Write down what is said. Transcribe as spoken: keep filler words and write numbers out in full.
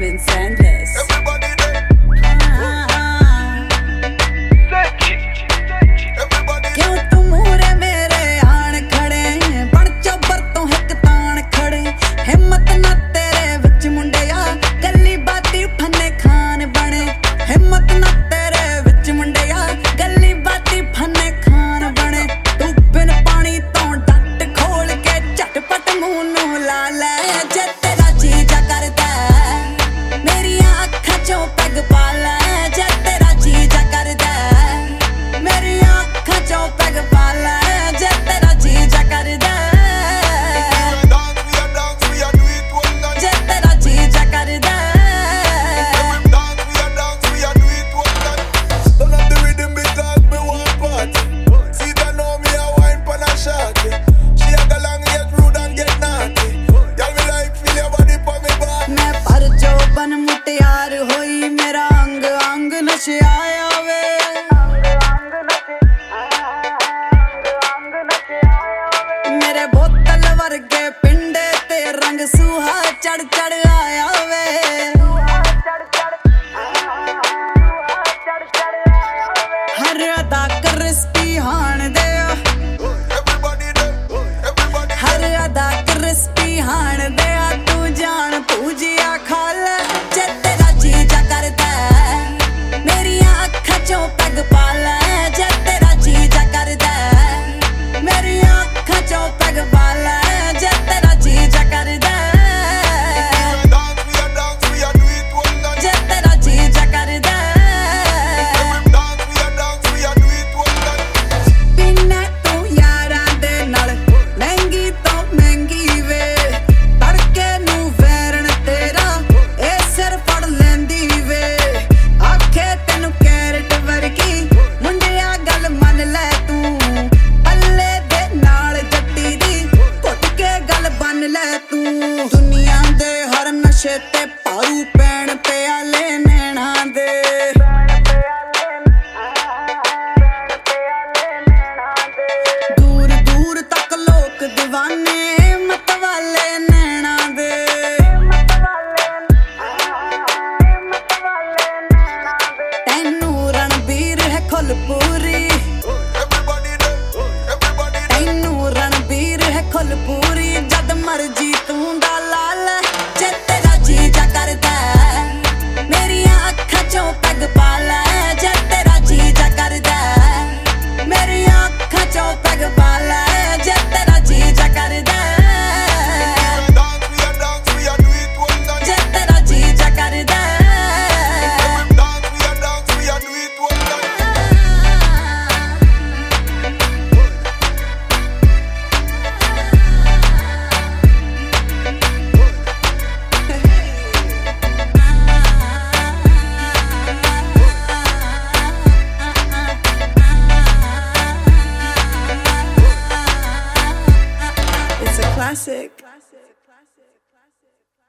Diamonds endless. Everybody there. क्यों तू मूरे मेरे आन खड़े बन चौबर तो हिक तान खड़े हिम्मत ना तेरे विच मुंडिया गली बाती फने खान बने हिम्मत ना तेरे विच मुंडिया गली बाती फने खान बने तू बिन पानी तो डट खोल के झटपट मुंह नू ला ले जे तेरा जीजा करदा मेरियां अखां चों पैग पा ले जे तेरा जीजा करदा मेरियां अखां चों पैग पा ले जे तेरा जीजा करदा जे तेरा जीजा करदा मैं पर जो बन मुटियार होई मेरा अंग अंग नशियाया वे मेरे बोतल वर्गे पिंडे ते रंग सूहा चढ़ चढ़ आया वे हर अदा क्रिस्पी हान दे हर अदा क्रिस्पी हान दे तू जान पूजिया खा ले जे तेरा जीजा करदा मेरियां अखां चों पैग पा ले जे तेरा जीजा करदा मेरियां अखां चों पैग पा ले जे तेरा जीजा करदा जे तेरा जीजा करदा पीना तू यारां दे नाल महंगी तो महंगी वे तड़के नू वैरण तेरा ए सिर फड़ लैंदी वे आखे तैनू कैरट वर्गी मुंडिया गल मन ले तू पल्ले दे नाल जट्टी दी घुट के गल बन ले तू दुनिया दे हर नशे ते पारू पैण प्याले नैना दे दूर दूर तक लोक दीवाने मत वाले नैना दे तैनू रणबीर है खुलपूरी तैनू रणबीर है खुलपूरी जद मर्जी तू दा लाल जे तेरा जीजा करदा मेरियां अखां चों पैग पा ले जे तेरा जीजा करदा मेरियां अखां चों पैग पा ले जे तेरा जीजा करदा जे तेरा जीजा करदा It's a classic.